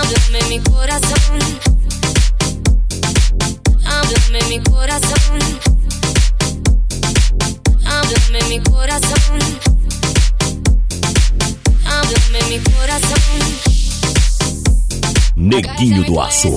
Háblame mi corazón. Háblame mi corazón. Háblame mi corazón. Háblame mi corazón. Neguinho do Aço.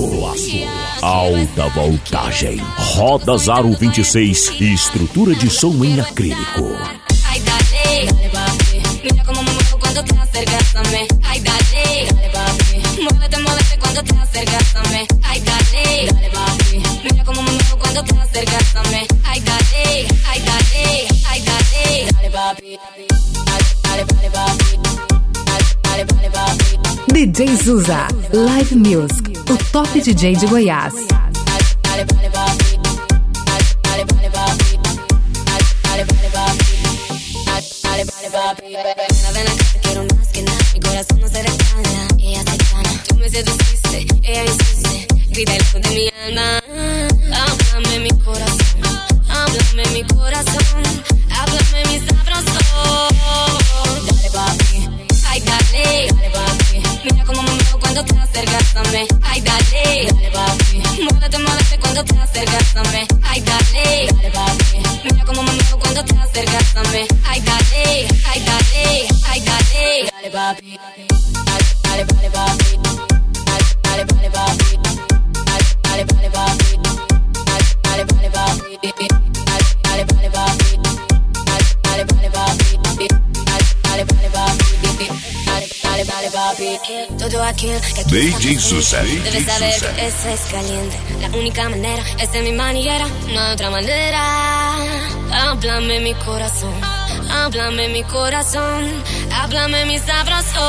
Alta voltagem. Rodas Aro 26 e estrutura de som em acrílico. Ay, dale, dale papi. Mira como me muevo cuando te acercas a mí. Ay, dale, dale papi. Muévete, muévete cuando te acercas a mí. Ay, dale, dale papi. Mira como me muevo cuando te acercas a mí. Ay, dale, ay, dale, ay, dale, dale papi. Dale, dale, dale papi. Dale, dale papi. DJ Zusa, Live Music, o top DJ de Goiás. Dale, dale papi. Dale, dale papi. Dale, dale papi. Dale, dale papi. Ven acá, te quiero más que nada. Mi corazón no se respalda, ella se gana. Tú me seduciste, ella hiciste. Grita el eco de mi alma. Háblame mi corazón. Háblame mi corazón. Háblame mi sabroso. Dale papi. Ay, dale, dale papi. Mira cómo me muevo cuando te acercas a mí. Ay, dale, dale papi. Muévete, muévete cuando te acercas a mí. Ay, dale, dale papi. Mira cómo me muevo cuando te acercas a mí. Ay, dale, ay, dale, ay, dale, dale papi. Dale, dale, papi. Dale, dale papi. Dale, dale papi. Dale, dale papi. Dale, dale papi. Dale, dale papi. Dale, dale papi. Dale, dale papi. Todo aquel que DJ Zusa. debe saber que eso es caliente. La única manera es de mi manera, no hay otra manera. Háblame mi corazón. Háblame mi corazón. Háblame mi sabroso.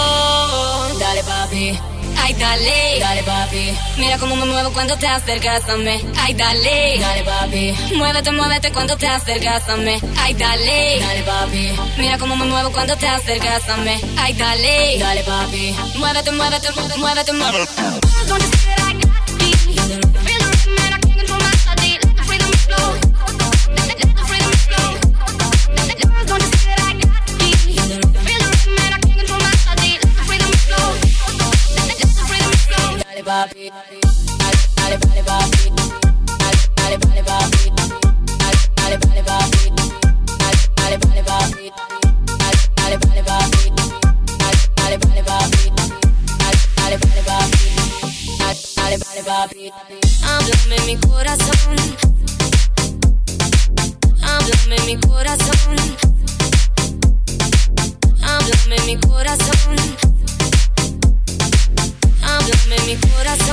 Dale papi. Ay, dale, dale papi. Mira cómo me muevo cuando te acercas a mí. Ay, dale, dale papi. Muévete, muévete cuando te acercas a mí. Ay, dale, dale papi. Mira cómo me muevo cuando te acercas a mí. Ay, dale, dale papi. Muévete, muévete, muévete, muévete. Papi, dale, dale, papi, dale, dale, papi, dale, dale, papi, dale, dale, papi, dale, dale, papi, dale, dale, papi, dale, dale, papi, dale, dale, papi. Háblame mi corazón, háblame mi corazón, háblame mi corazón. Háblame mi corazón.